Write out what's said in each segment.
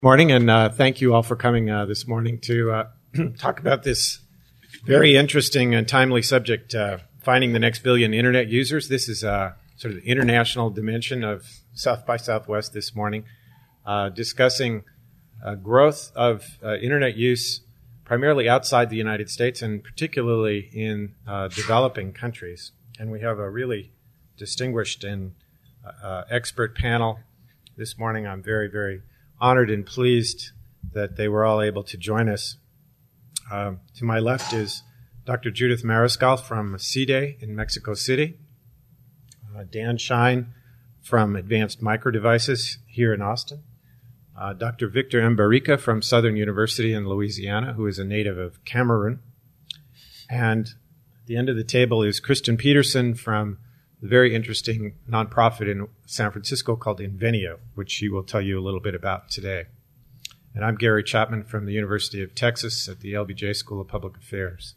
Morning, and thank you all for coming this morning to talk about this very interesting and timely subject, finding the next billion Internet users. This is sort of the international dimension of South by Southwest this morning, discussing growth of Internet use primarily outside the United States and particularly in developing countries. And we have a really distinguished and expert panel this morning. I'm very, very honored and pleased that they were all able to join us. To my left is Dr. Judith Mariscal from CIDE in Mexico City, Dan Shine from Advanced Micro Devices here in Austin, Dr. Victor Mbarica from Southern University in Louisiana, who is a native of Cameroon. And at the end of the table is Kristen Peterson from the very interesting nonprofit in San Francisco called Invenio, which she will tell you a little bit about today. And I'm Gary Chapman from the University of Texas at the LBJ School of Public Affairs.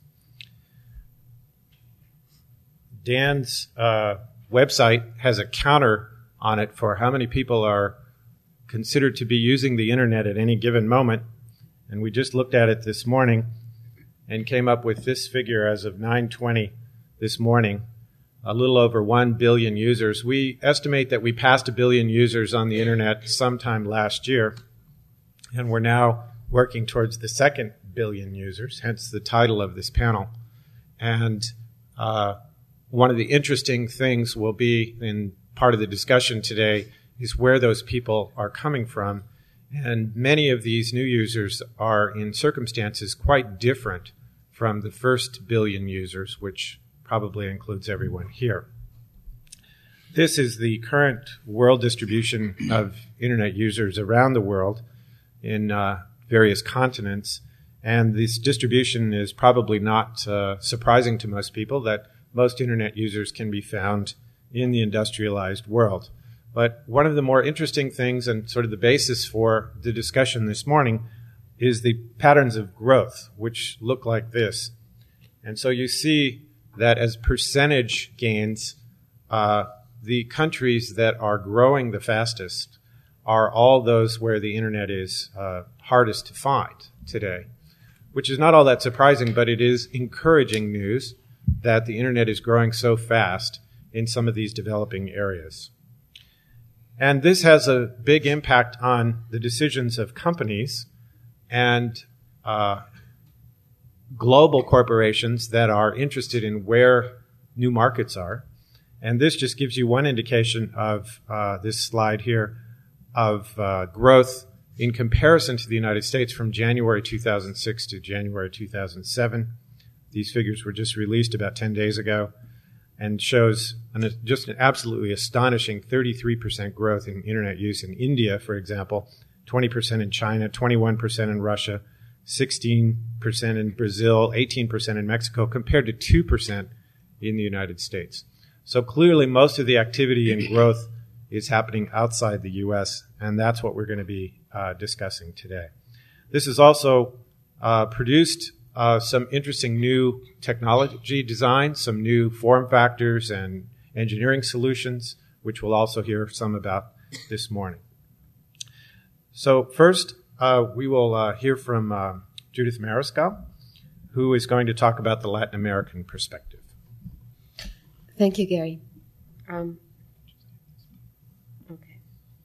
Dan's website has a counter on it for how many people are considered to be using the Internet at any given moment. And we just looked at it this morning and came up with this figure as of 9:20 this morning. A little over 1 billion users. We estimate that we passed 1 billion users on the Internet sometime last year, and we're now working towards the 2nd billion users, hence the title of this panel. And one of the interesting things will be, in part of the discussion today, is where those people are coming from. And many of these new users are in circumstances quite different from the first billion users, which probably includes everyone here. This is the current world distribution of Internet users around the world in various continents. And this distribution is probably not surprising to most people, that most Internet users can be found in the industrialized world. But one of the more interesting things, and sort of the basis for the discussion this morning, is the patterns of growth, which look like this. And so you see that as percentage gains, the countries that are growing the fastest are all those where the Internet is hardest to find today, which is not all that surprising, but it is encouraging news that the Internet is growing so fast in some of these developing areas. And this has a big impact on the decisions of companies and global corporations that are interested in where new markets are. And this just gives you one indication of this slide here of growth in comparison to the United States from January 2006 to January 2007. These figures were just released about 10 days ago and shows just an absolutely astonishing 33% growth in Internet use in India, for example, 20% in China, 21% in Russia, 16% in Brazil, 18% in Mexico, compared to 2% in the United States. So clearly most of the activity and growth is happening outside the U.S., and that's what we're going to be discussing today. This has also produced some interesting new technology design, some new form factors and engineering solutions, which we'll also hear some about this morning. So first, we will hear from Judith Mariscal, who is going to talk about the Latin American perspective. Thank you, Gary. Okay.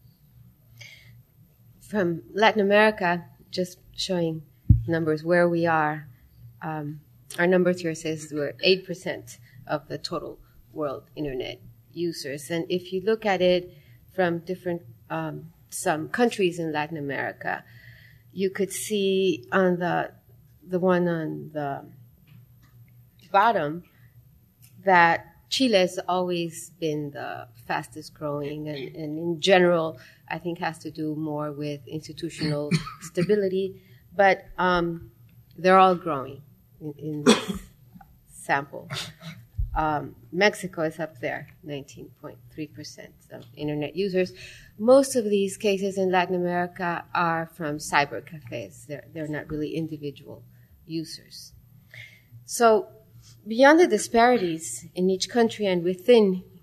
From Latin America, just showing numbers where we are, our numbers here says we're 8% of the total world Internet users. And if you look at it from different some countries in Latin America, you could see on the one on the bottom that Chile has always been the fastest growing, and in general, I think has to do more with institutional stability, but they're all growing in this sample. Mexico is up there, 19.3% of Internet users. Most of these cases in Latin America are from cyber cafes. They're not really individual users. So beyond the disparities in each country and within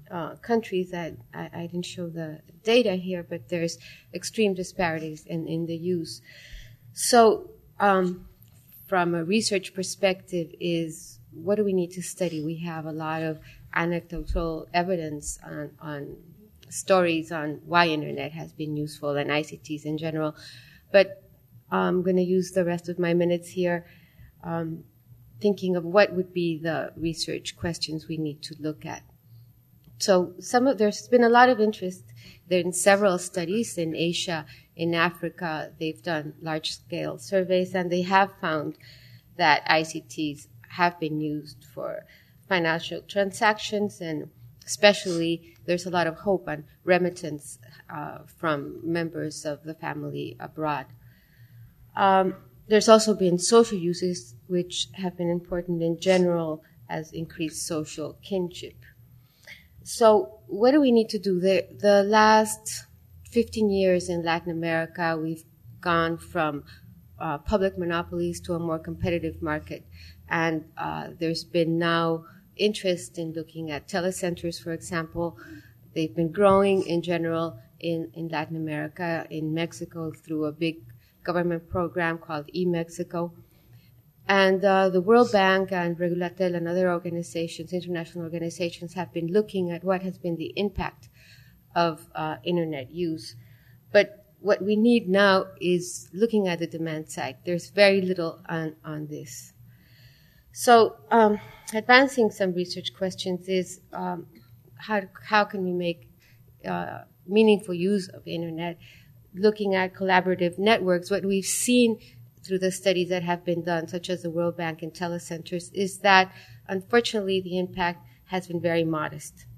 countries that I didn't show the data here, but there's extreme disparities in the use. So from a research perspective is what do we need to study? We have a lot of anecdotal evidence on stories on why internet has been useful and ICTs in general. But I'm going to use the rest of my minutes here thinking of what would be the research questions we need to look at. So there's been a lot of interest. There in several studies in Asia, in Africa. They've done large-scale surveys, and they have found that ICTs have been used for financial transactions, and especially there's a lot of hope on remittance from members of the family abroad. There's also been social uses which have been important in general as increased social kinship. So what do we need to do? The last 15 years in Latin America, we've gone from public monopolies to a more competitive market. And there's been now interest in looking at telecenters, for example. They've been growing in general in Latin America, in Mexico, through a big government program called eMexico. And the World Bank and Regulatel and other organizations, international organizations, have been looking at what has been the impact of internet use. But what we need now is looking at the demand side. There's very little on this. So advancing some research questions is how can we make meaningful use of the internet? Looking at collaborative networks, what we've seen through the studies that have been done, such as the World Bank and telecenters, is that unfortunately the impact has been very modest.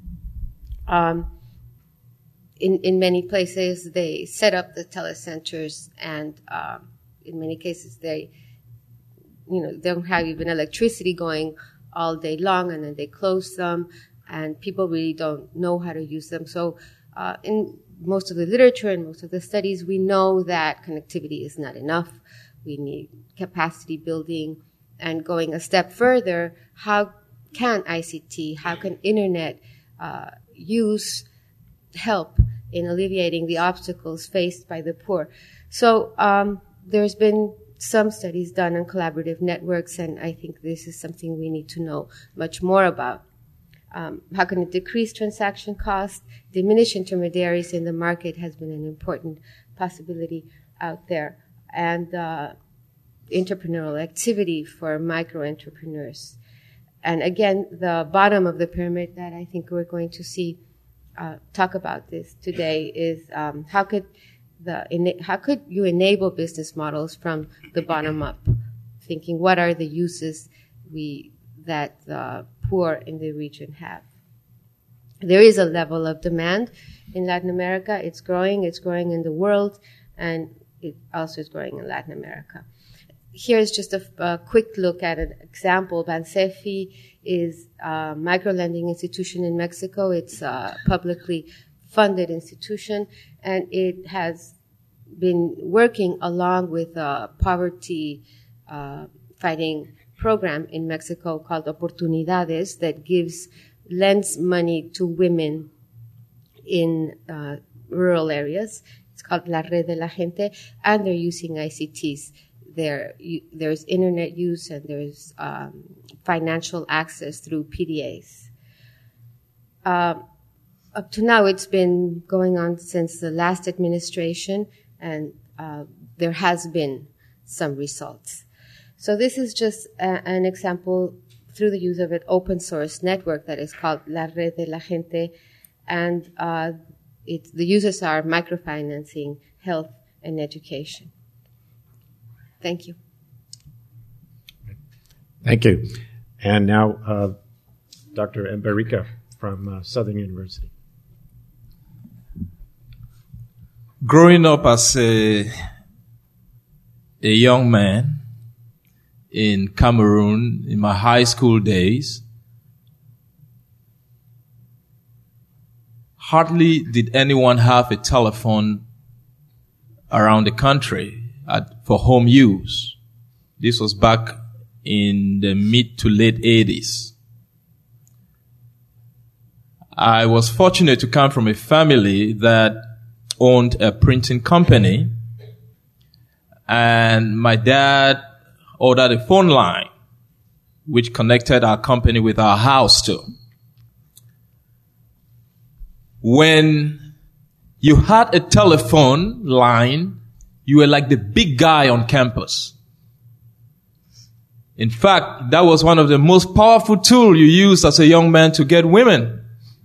In many places, they set up the telecenters, and in many cases they don't have even electricity going all day long, and then they close them, and people really don't know how to use them. So in most of the literature and most of the studies, we know that connectivity is not enough. We need capacity building. And going a step further, how can ICT, how can internet use help in alleviating the obstacles faced by the poor? So there's been some studies done on collaborative networks, and I think this is something we need to know much more about. How can it decrease transaction costs? Diminish intermediaries in the market has been an important possibility out there. And entrepreneurial activity for micro-entrepreneurs. And again, the bottom of the pyramid that I think we're going to see talk about this today is how could you enable business models from the bottom up, thinking what are the uses that the poor in the region have. There is a level of demand in Latin America. It's growing in the world, and it also is growing in Latin America. Here's just a quick look at an example. Bansefi is a micro-lending institution in Mexico. It's a publicly funded institution, and it has been working along with a poverty fighting program in Mexico called Oportunidades that lends money to women in rural areas. It's called La Red de la Gente, and they're using ICTs. There's internet use, and there's financial access through PDAs. Up to now, it's been going on since the last administration, and there has been some results. So this is just an example through the use of an open source network that is called La Red de la Gente, and the users are microfinancing, health, and education. Thank you. Thank you. And now, Dr. Emberica from Southern University. Growing up as a young man in Cameroon in my high school days, hardly did anyone have a telephone around the country for home use. This was back in the mid to late 80s. I was fortunate to come from a family that owned a printing company, and my dad ordered a phone line which connected our company with our house too. When you had a telephone line, you were like the big guy on campus. In fact, that was one of the most powerful tools you used as a young man to get women.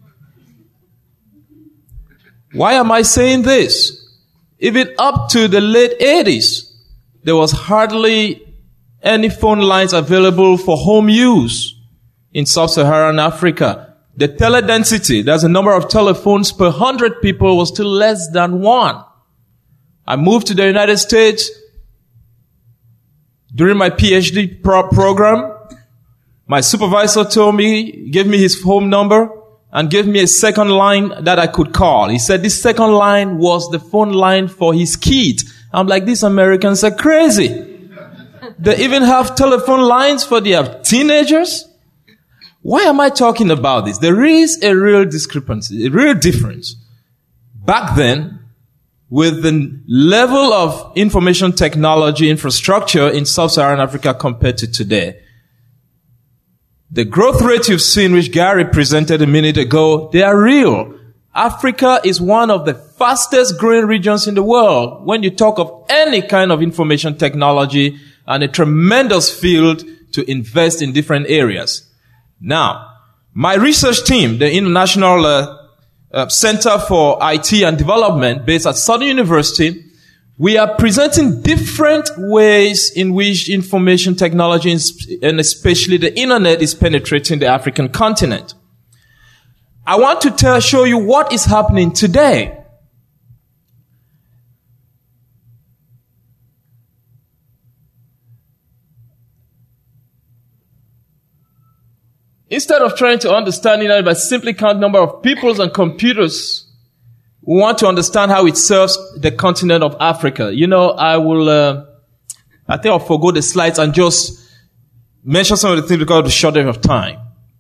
Why am I saying this? Even up to the late 80s, there was hardly any phone lines available for home use in sub-Saharan Africa. The teledensity, that's the number of telephones per 100 people, was still less than 1. I moved to the United States during my PhD program. My supervisor gave me his home number and gave me a second line that I could call. He said this second line was the phone line for his kids. I'm like, these Americans are crazy. They even have telephone lines for their teenagers? Why am I talking about this? There is a real discrepancy, a real difference. Back then, with the level of information technology infrastructure in sub-Saharan Africa compared to today, the growth rate you've seen, which Gary presented a minute ago, they are real. Africa is one of the fastest growing regions in the world when you talk of any kind of information technology, and a tremendous field to invest in different areas. Now, my research team, the International Center for IT and Development based at Southern University, we are presenting different ways in which information technology and especially the internet is penetrating the African continent. I want to show you what is happening today. Instead of trying to understand it by simply count number of peoples and computers, we want to understand how it serves the continent of Africa. You know, I think I'll forgo the slides and just mention some of the things because of the shortage of time.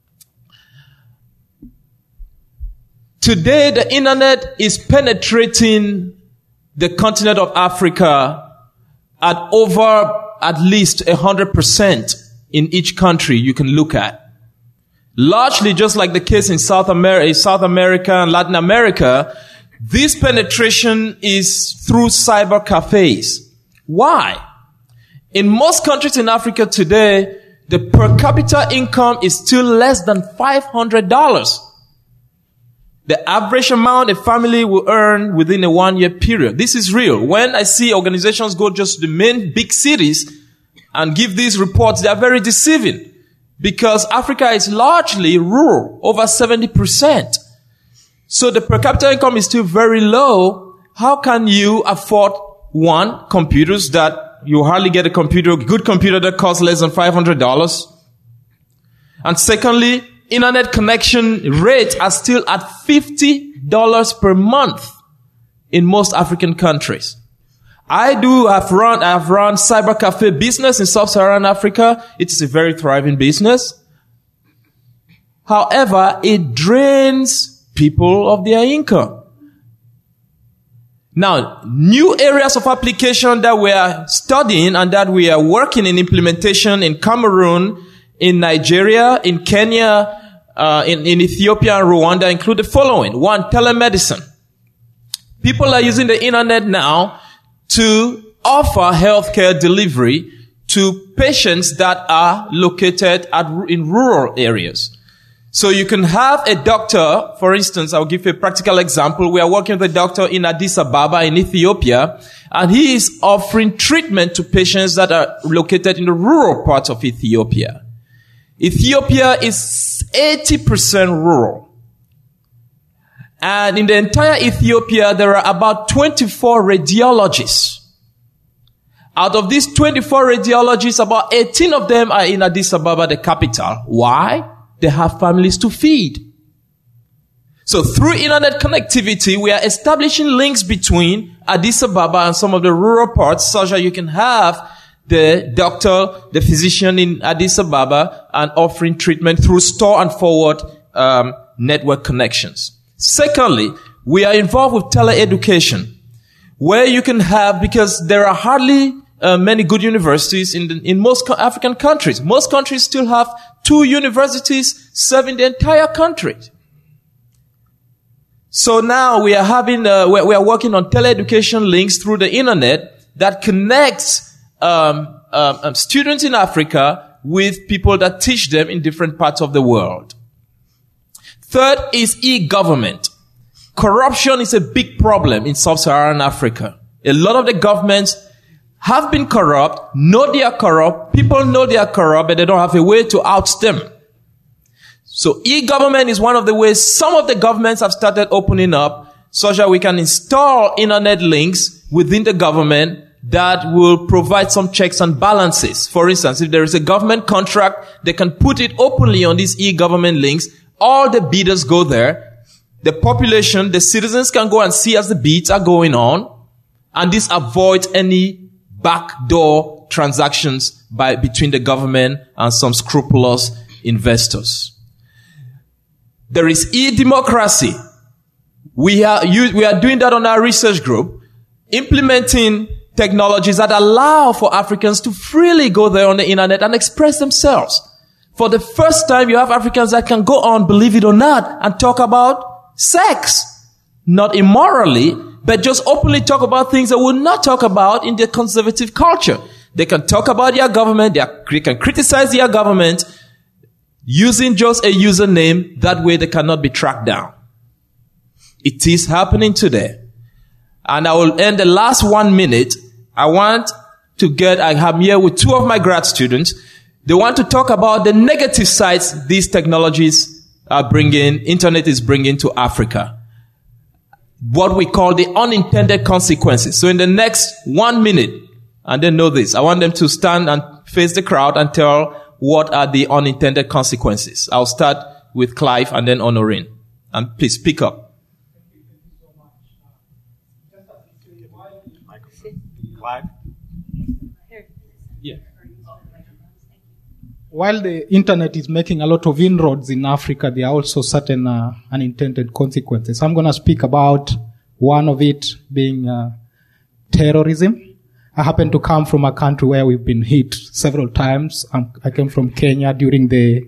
Today, the internet is penetrating the continent of Africa at over at least 100% in each country you can look at. Largely, just like the case in South America and Latin America, this penetration is through cyber cafes. Why? In most countries in Africa today, the per capita income is still less than $500. The average amount a family will earn within a 1-year period. This is real. When I see organizations go just to the main big cities and give these reports, they are very deceiving. Because Africa is largely rural, over 70%. So the per capita income is still very low. How can you afford, one, computers that you hardly get a good computer that costs less than $500? And secondly, internet connection rates are still at $50 per month in most African countries. I have run cyber cafe business in sub-Saharan Africa. It is a very thriving business. However, it drains people of their income. Now, new areas of application that we are studying and that we are working in implementation in Cameroon, in Nigeria, in Kenya, in Ethiopia and Rwanda include the following. One, telemedicine. People are using the internet now to offer healthcare delivery to patients that are located in rural areas. So you can have a doctor, for instance, I'll give you a practical example. We are working with a doctor in Addis Ababa in Ethiopia, and he is offering treatment to patients that are located in the rural parts of Ethiopia. Ethiopia is 80% rural. And in the entire Ethiopia, there are about 24 radiologists. Out of these 24 radiologists, about 18 of them are in Addis Ababa, the capital. Why? They have families to feed. So through internet connectivity, we are establishing links between Addis Ababa and some of the rural parts such that you can have the doctor, the physician in Addis Ababa and offering treatment through store and forward network connections. Secondly, we are involved with teleeducation, where you can have, because there are hardly many good universities in most African countries. Most countries still have 2 universities serving the entire country. So now we are having, we are working on teleeducation links through the internet that connects students in Africa with people that teach them in different parts of the world. Third is e-government. Corruption is a big problem in sub-Saharan Africa. A lot of the governments have been corrupt, know they are corrupt, people know they are corrupt, but they don't have a way to oust them. So e-government is one of the ways some of the governments have started opening up so that we can install internet links within the government that will provide some checks and balances. For instance, if there is a government contract, they can put it openly on these e-government links. All the bidders go there. The population, the citizens can go and see as the bids are going on. And this avoids any backdoor transactions between the government and some scrupulous investors. There is e-democracy. We are doing that on our research group, implementing technologies that allow for Africans to freely go there on the internet and express themselves. For the first time, you have Africans that can go on, believe it or not, and talk about sex. Not immorally, but just openly talk about things they will not talk about in their conservative culture. They can talk about their government, they can criticize their government using just a username. That way they cannot be tracked down. It is happening today. And I will end the last 1 minute. I am here with 2 of my grad students. They want to talk about the negative sides these technologies internet is bringing to Africa. What we call the unintended consequences. So in the next 1 minute, and they know this, I want them to stand and face the crowd and tell what are the unintended consequences. I'll start with Clive and then Honorine. And please speak up. Clive? Yeah. While the internet is making a lot of inroads in Africa, there are also certain unintended consequences. I'm going to speak about one of it being terrorism. I happen to come from a country where we've been hit several times. I came from Kenya during the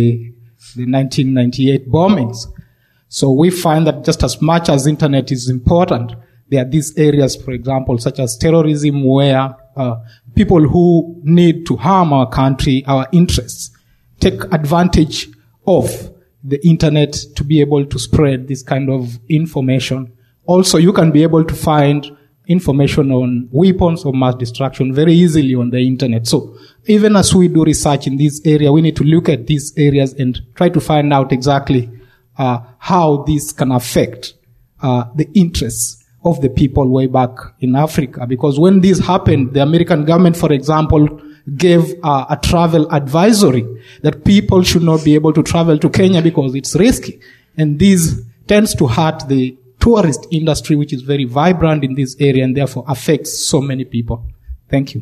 1998 bombings. So we find that just as much as internet is important, there are these areas, for example, such as terrorism, where people who need to harm our country, our interests, take advantage of the internet to be able to spread this kind of information. Also, you can be able to find information on weapons of mass destruction very easily on the internet. So even as we do research in this area, we need to look at these areas and try to find out exactly how this can affect the interests of the people way back in Africa. Because when this happened, the American government, for example, gave a travel advisory that people should not be able to travel to Kenya because it's risky. And this tends to hurt the tourist industry, which is very vibrant in this area and therefore affects so many people. Thank you.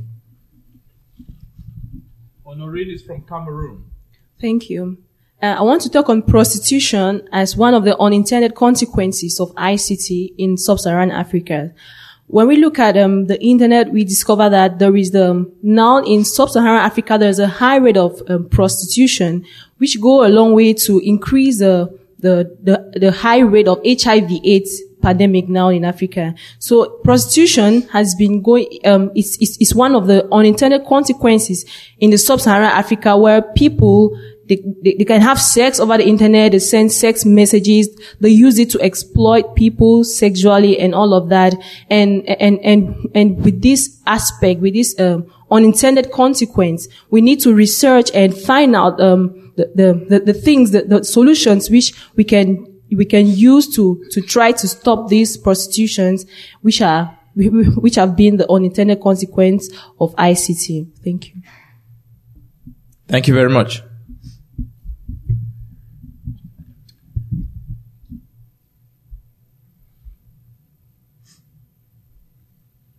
Honorine is from Cameroon. Thank you. I want to talk on prostitution as one of the unintended consequences of ICT in sub-Saharan Africa. When we look at the internet, we discover that there is now in sub-Saharan Africa there is a high rate of prostitution, which go a long way to increase the high rate of HIV/AIDS pandemic now in Africa. So prostitution has been going. It's one of the unintended consequences in the sub-Saharan Africa, where people they can have sex over the internet, they send sex messages, they use it to exploit people sexually and all of that. And with this aspect, with this unintended consequence, we need to research and find out the things, the solutions which we can use to try to stop these prostitutions, which have been the unintended consequence of ICT. Thank you. Thank you very much.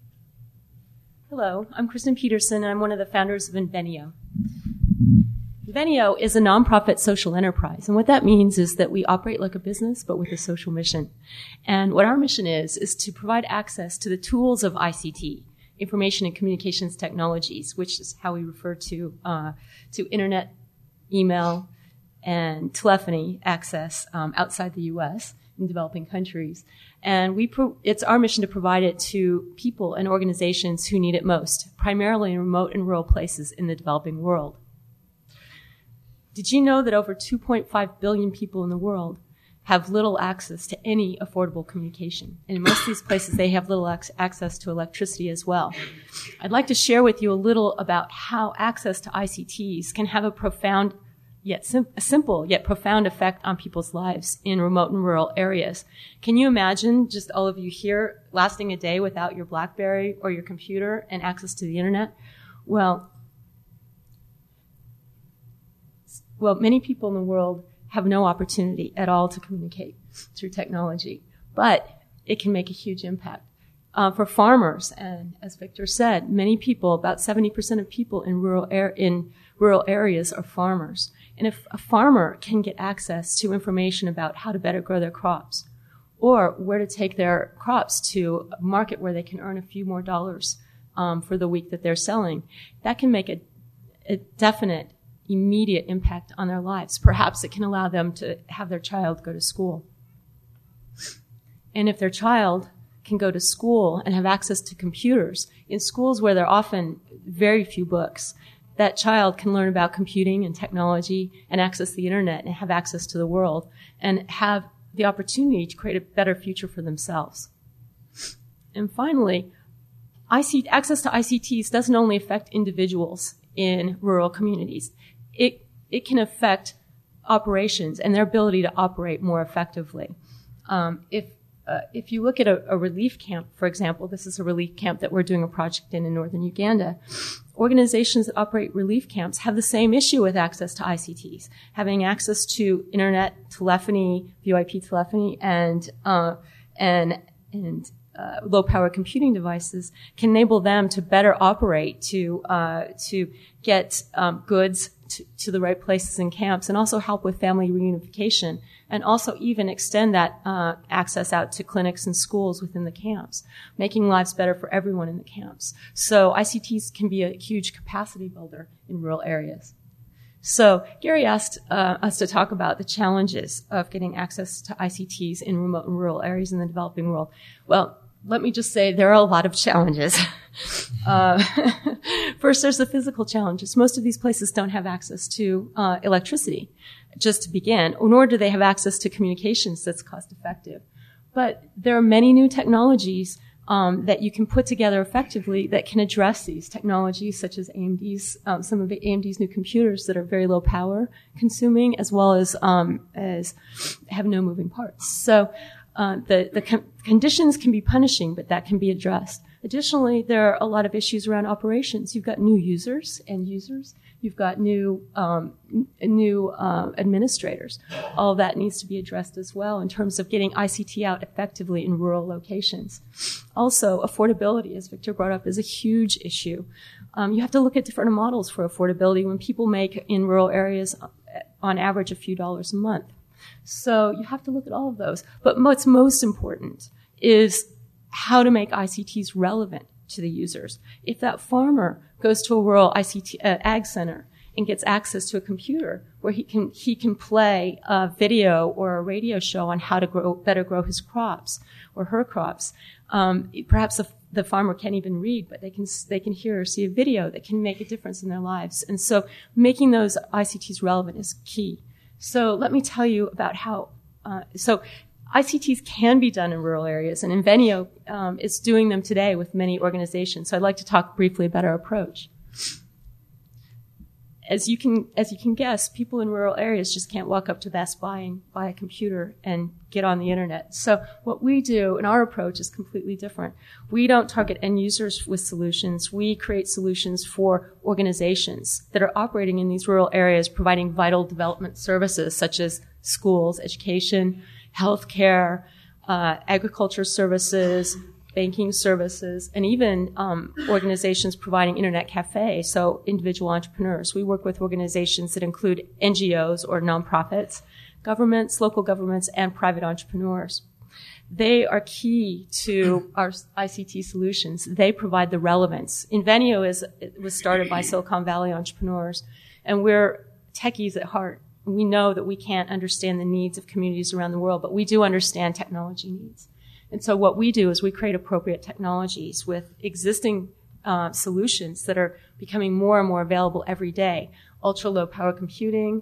Hello, I'm Kristen Peterson, and I'm one of the founders of Invenio. Venio is a nonprofit social enterprise. And what that means is that we operate like a business, but with a social mission. And what our mission is to provide access to the tools of ICT, information and communications technologies, which is how we refer to internet, email, and telephony access outside the U.S. in developing countries. And it's our mission to provide it to people and organizations who need it most, primarily in remote and rural places in the developing world. Did you know that over 2.5 billion people in the world have little access to any affordable communication? And in most of these places, they have little access to electricity as well. I'd like to share with you a little about how access to ICTs can have a profound a simple yet profound effect on people's lives in remote and rural areas. Can you imagine just all of you here lasting a day without your BlackBerry or your computer and access to the internet? Well, many people in the world have no opportunity at all to communicate through technology, but it can make a huge impact. For farmers, and as Victor said, many people, about 70% of people in rural areas are farmers. And if a farmer can get access to information about how to better grow their crops, or where to take their crops to a market where they can earn a few more dollars for the week that they're selling, that can make a definite, immediate impact on their lives. Perhaps it can allow them to have their child go to school. And if their child can go to school and have access to computers in schools where there are often very few books, that child can learn about computing and technology and access the internet and have access to the world and have the opportunity to create a better future for themselves. And finally, access to ICTs doesn't only affect individuals in rural communities. It can affect operations and their ability to operate more effectively. If you look at a relief camp, for example, this is a relief camp that we're doing a project in northern Uganda. Organizations that operate relief camps have the same issue with access to ICTs, having access to internet, telephony, VoIP telephony, and low-power computing devices can enable them to better operate, to get goods to the right places in camps, and also help with family reunification, and also even extend that access out to clinics and schools within the camps, making lives better for everyone in the camps. So ICTs can be a huge capacity builder in rural areas. So Gary asked us to talk about the challenges of getting access to ICTs in remote and rural areas in the developing world. Well, let me just say there are a lot of challenges. First, there's the physical challenges. Most of these places don't have access to electricity, just to begin, nor do they have access to communications that's cost effective. But there are many new technologies that you can put together effectively that can address these technologies, such as AMD's, some of AMD's new computers that are very low power consuming, as well as have no moving parts. So the conditions can be punishing, but that can be addressed. Additionally, there are a lot of issues around operations. You've got new users, end users. You've got new administrators. All of that needs to be addressed as well in terms of getting ICT out effectively in rural locations. Also, affordability, as Victor brought up, is a huge issue. You have to look at different models for affordability when people make in rural areas on average a few dollars a month. So you have to look at all of those. But what's most important is how to make ICTs relevant to the users. If that farmer goes to a rural ICT ag center and gets access to a computer where he can play a video or a radio show on how to better grow his crops or her crops, perhaps the farmer can't even read, but they can hear or see a video that can make a difference in their lives. And so making those ICTs relevant is key. So let me tell you about how. So ICTs can be done in rural areas, and Invenio is doing them today with many organizations. So I'd like to talk briefly about our approach. As you can guess, people in rural areas just can't walk up to Best Buy and buy a computer and get on the internet. So what we do in our approach is completely different. We don't target end users with solutions. We create solutions for organizations that are operating in these rural areas, providing vital development services such as schools, education, healthcare, agriculture services, banking services, and even organizations providing internet cafe, so individual entrepreneurs. We work with organizations that include NGOs or nonprofits, governments, local governments, and private entrepreneurs. They are key to our ICT solutions. They provide the relevance. Invenio was started by Silicon Valley entrepreneurs, and we're techies at heart. We know that we can't understand the needs of communities around the world, but we do understand technology needs. And so what we do is we create appropriate technologies with existing solutions that are becoming more and more available every day. Ultra-low power computing,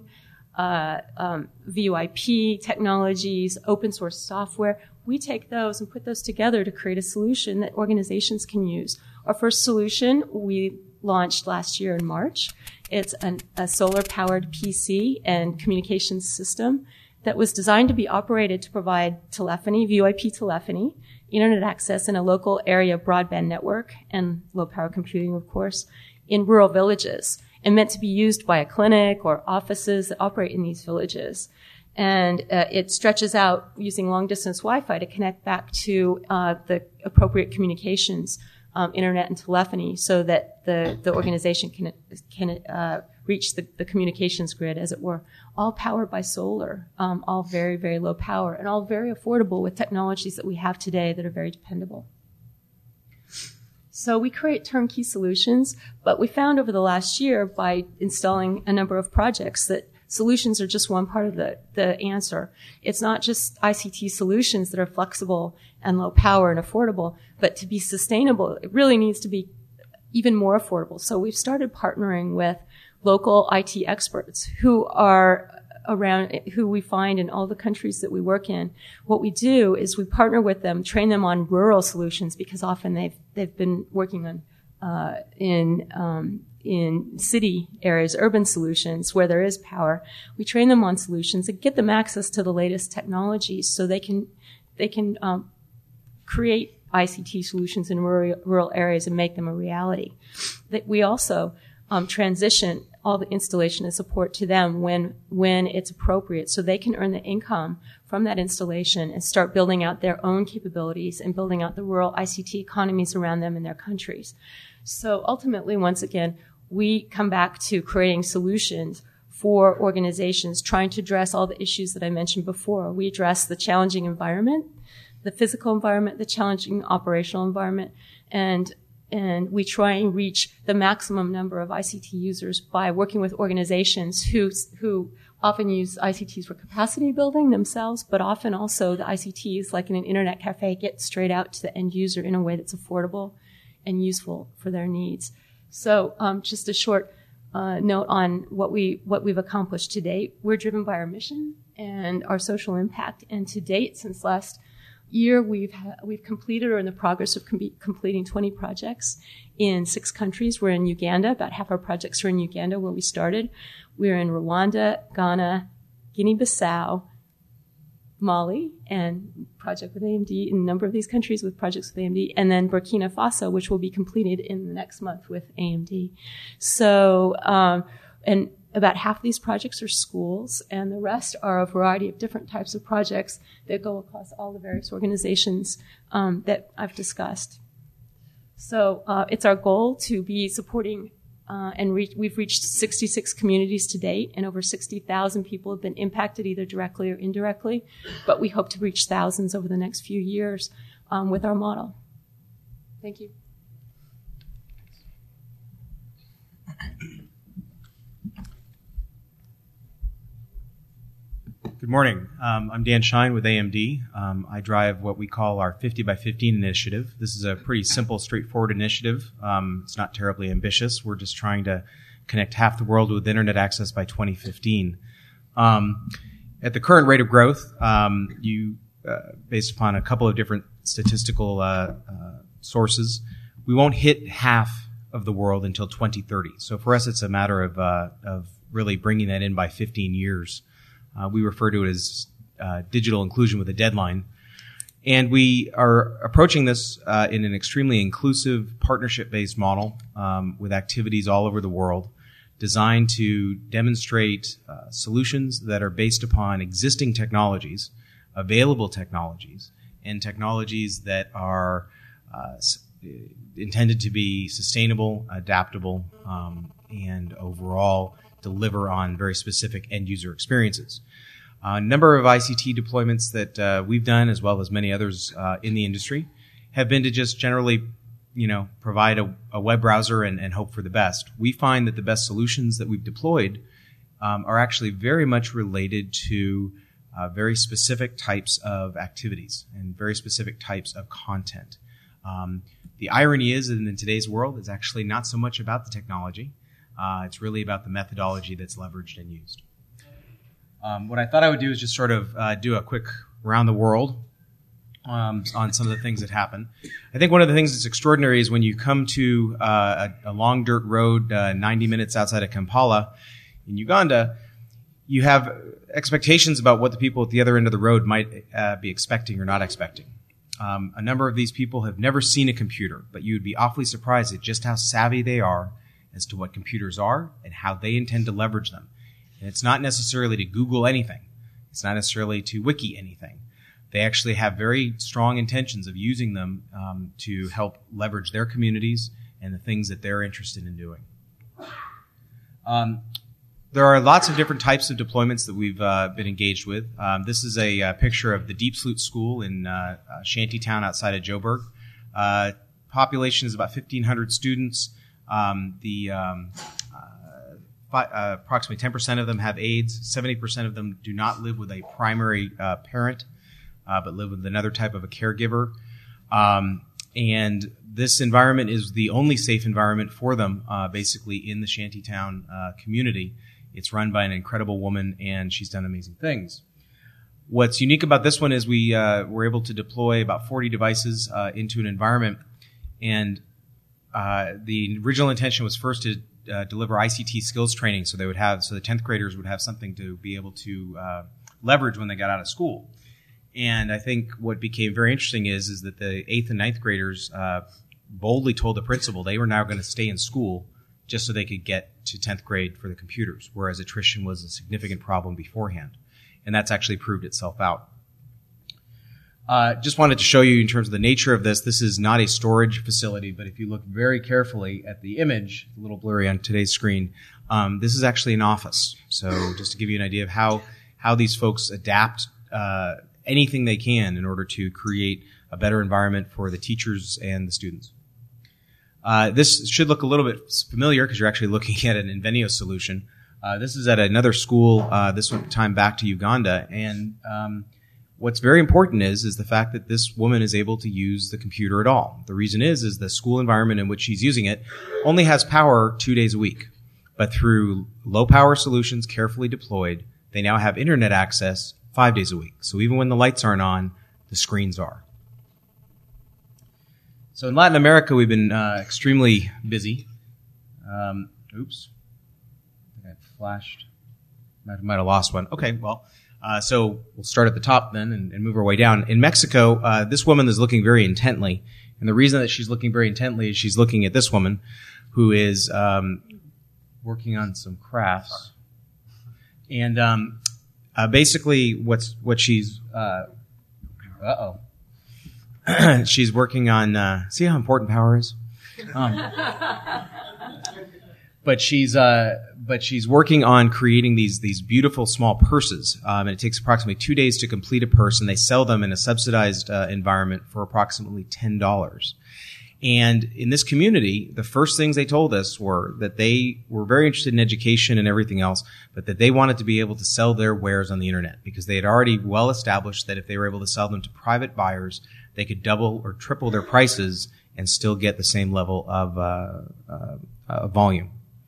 VoIP technologies, open source software. We take those and put those together to create a solution that organizations can use. Our first solution we launched last year in March. It's a solar-powered PC and communications system that was designed to be operated to provide telephony, VoIP telephony, internet access in a local area broadband network, and low-power computing, of course, in rural villages, and meant to be used by a clinic or offices that operate in these villages. And it stretches out using long-distance Wi-Fi to connect back to the appropriate communications, internet and telephony, so that the organization can reach the communications grid, as it were, all powered by solar, all very, very low power, and all very affordable with technologies that we have today that are very dependable. So we create turnkey solutions, but we found over the last year by installing a number of projects that solutions are just one part of the answer. It's not just ICT solutions that are flexible and low power and affordable, but to be sustainable, it really needs to be even more affordable. So we've started partnering with local IT experts who are around, who we find in all the countries that we work in. What we do is we partner with them, train them on rural solutions, because often they've been working on in city areas, urban solutions where there is power. We train them on solutions and get them access to the latest technologies so they can create ICT solutions in rural areas and make them a reality. That we also transition all the installation and support to them when it's appropriate, so they can earn the income from that installation and start building out their own capabilities and building out the rural ICT economies around them in their countries. So ultimately, once again, we come back to creating solutions for organizations trying to address all the issues that I mentioned before. We address the challenging environment, the physical environment, the challenging operational environment, and we try and reach the maximum number of ICT users by working with organizations who often use ICTs for capacity building themselves, but often also the ICTs, like in an internet cafe, get straight out to the end user in a way that's affordable and useful for their needs. So just a short note on what we've accomplished to date. We're driven by our mission and our social impact, and to date, since last year, we've completed or in the progress of completing 20 projects in 6 countries. We're in Uganda. About half our projects are in Uganda, where we started. We're in Rwanda, Ghana, Guinea-Bissau, Mali, and project with AMD in a number of these countries with projects with AMD, and then Burkina Faso, which will be completed in the next month with AMD. So, and about half of these projects are schools, and the rest are a variety of different types of projects that go across all the various organizations that I've discussed. So it's our goal to be supporting, and we've reached 66 communities to date, and over 60,000 people have been impacted either directly or indirectly, but we hope to reach thousands over the next few years with our model. Thank you. Good morning. I'm Dan Shine with AMD. I drive what we call our 50 by 15 initiative. This is a pretty simple, straightforward initiative. It's not terribly ambitious. We're just trying to connect half the world with internet access by 2015. At the current rate of growth, based upon a couple of different statistical sources, we won't hit half of the world until 2030. So for us, it's a matter of really bringing that in by 15 years. We refer to it as digital inclusion with a deadline. And we are approaching this in an extremely inclusive, partnership-based model with activities all over the world designed to demonstrate solutions that are based upon existing technologies, available technologies, and technologies that are intended to be sustainable, adaptable, and overall deliver on very specific end user experiences. A number of ICT deployments that we've done, as well as many others in the industry, have been to just generally, provide a web browser and hope for the best. We find that the best solutions that we've deployed are actually very much related to very specific types of activities and very specific types of content. The irony is that in today's world, it's actually not so much about the technology. It's really about the methodology that's leveraged and used. What I thought I would do is just sort of do a quick round the world on some of the things that happen. I think one of the things that's extraordinary is when you come to a long dirt road 90 minutes outside of Kampala in Uganda, you have expectations about what the people at the other end of the road might be expecting or not expecting. A number of these people have never seen a computer, but you would be awfully surprised at just how savvy they are as to what computers are and how they intend to leverage them. And it's not necessarily to Google anything. It's not necessarily to wiki anything. They actually have very strong intentions of using them to help leverage their communities and the things that they're interested in doing. There are lots of different types of deployments that we've been engaged with. This is a picture of the Deep Sloot School in Shantytown outside of Joburg. Population is about 1,500 students. Approximately 10% of them have AIDS. 70% of them do not live with a primary parent, but live with another type of a caregiver. And this environment is the only safe environment for them, basically in the Shantytown community. It's run by an incredible woman, and she's done amazing things. What's unique about this one is we were able to deploy about 40 devices into an environment, and the original intention was first to deliver ICT skills training, so the 10th graders would have something to be able to leverage when they got out of school. And I think what became very interesting is that the 8th and 9th graders boldly told the principal they were now going to stay in school just so they could get to 10th grade for the computers, whereas attrition was a significant problem beforehand. And that's actually proved itself out. Just wanted to show you in terms of the nature of this. This is not a storage facility, but if you look very carefully at the image, a little blurry on today's screen, this is actually an office. So just to give you an idea of how these folks adapt anything they can in order to create a better environment for the teachers and the students. This should look a little bit familiar because you're actually looking at an Invenio solution. This is at another school, this time back to Uganda. And what's very important is the fact that this woman is able to use the computer at all. The reason is the school environment in which she's using it only has power 2 days a week. But through low-power solutions carefully deployed, they now have internet access 5 days a week. So even when the lights aren't on, the screens are. So in Latin America, we've been extremely busy. Oops. I got flashed. Might have lost one. Okay, well, so we'll start at the top then and move our way down. In Mexico, this woman is looking very intently. And the reason that she's looking very intently is she's looking at this woman who is working on some crafts. And basically what she's she's working on see how important power is? But she's working on creating these beautiful small purses, and it takes approximately 2 days to complete a purse, and they sell them in a subsidized environment for approximately $10. And in this community, the first things they told us were that they were very interested in education and everything else, but that they wanted to be able to sell their wares on the internet because they had already well established that if they were able to sell them to private buyers, they could double or triple their prices and still get the same level of volume.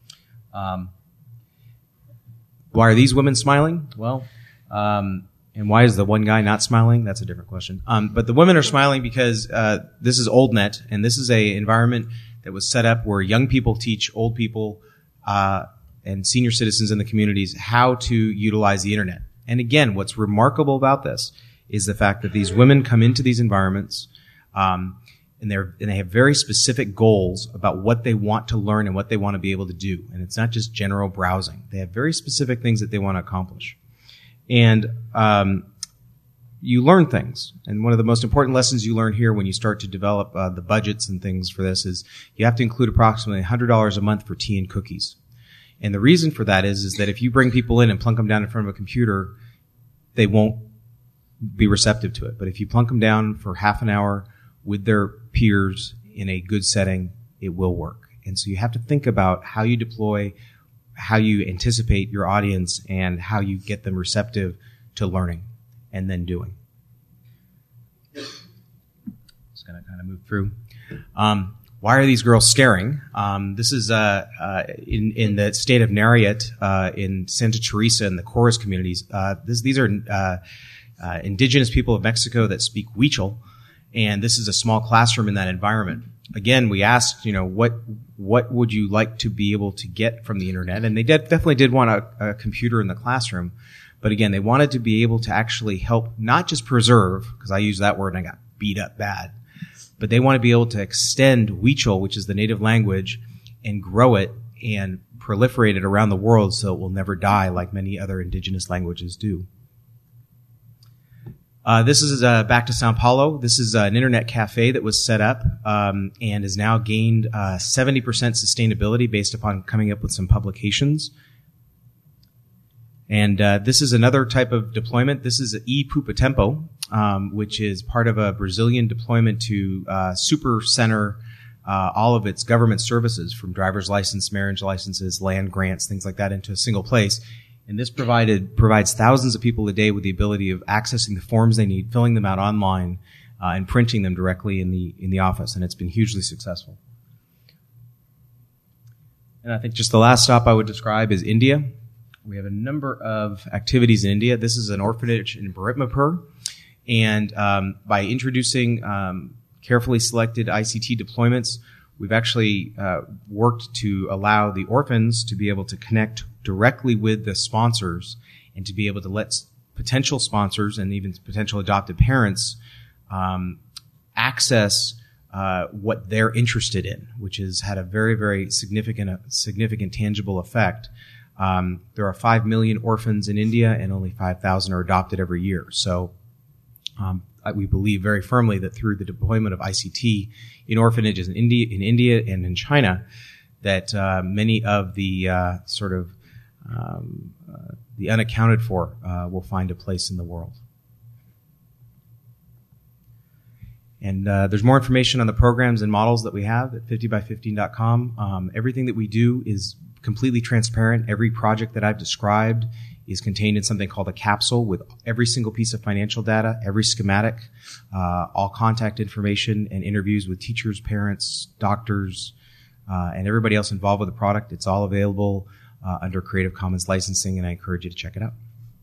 Why are these women smiling? Well, and why is the one guy not smiling? That's a different question. But the women are smiling because this is OldNet, and this is a environment that was set up where young people teach old people and senior citizens in the communities how to utilize the internet. And again, what's remarkable about this is the fact that these women come into these environments and they have very specific goals about what they want to learn and what they want to be able to do. And it's not just general browsing. They have very specific things that they want to accomplish. And you learn things. And one of the most important lessons you learn here when you start to develop the budgets and things for this is you have to include approximately $100 a month for tea and cookies. And the reason for that is that if you bring people in and plunk them down in front of a computer, they won't be receptive to it. But if you plunk them down for half an hour with their peers in a good setting, it will work. And so you have to think about how you deploy, how you anticipate your audience, and how you get them receptive to learning and then doing. Just going to kind of move through. Why are these girls staring? This is in the state of Nayarit, in Santa Teresa and the Chorus communities. These are indigenous people of Mexico that speak Huichol, and this is a small classroom in that environment. Again, we asked, what would you like to be able to get from the internet? And they definitely did want a computer in the classroom. But again, they wanted to be able to actually help not just preserve, because I used that word and I got beat up bad, but they want to be able to extend Huichol, which is the native language, and grow it and proliferate it around the world so it will never die like many other indigenous languages do. This is back to Sao Paulo. This is an internet cafe that was set up and has now gained 70% sustainability based upon coming up with some publications. And this is another type of deployment. This is ePupatempo, which is part of a Brazilian deployment to super center all of its government services, from driver's license, marriage licenses, land grants, things like that, into a single place. And this provides thousands of people a day with the ability of accessing the forms they need, filling them out online, and printing them directly in the office. And it's been hugely successful. And I think just the last stop I would describe is India. We have a number of activities in India. This is an orphanage in Bharatmapur. And by introducing carefully selected ICT deployments, we've actually worked to allow the orphans to be able to connect directly with the sponsors and to be able to let potential sponsors and even potential adoptive parents access what they're interested in, which has had a very, very significant tangible effect. There are 5 million orphans in India, and only 5,000 are adopted every year. So we believe very firmly that through the deployment of ICT in orphanages in India and in China, that many of the the unaccounted for will find a place in the world. And there's more information on the programs and models that we have at 50by15.com. Everything that we do is completely transparent. Every project that I've described is contained in something called a capsule with every single piece of financial data, every schematic, all contact information, and interviews with teachers, parents, doctors, and everybody else involved with the product. It's all available under Creative Commons licensing, and I encourage you to check it out.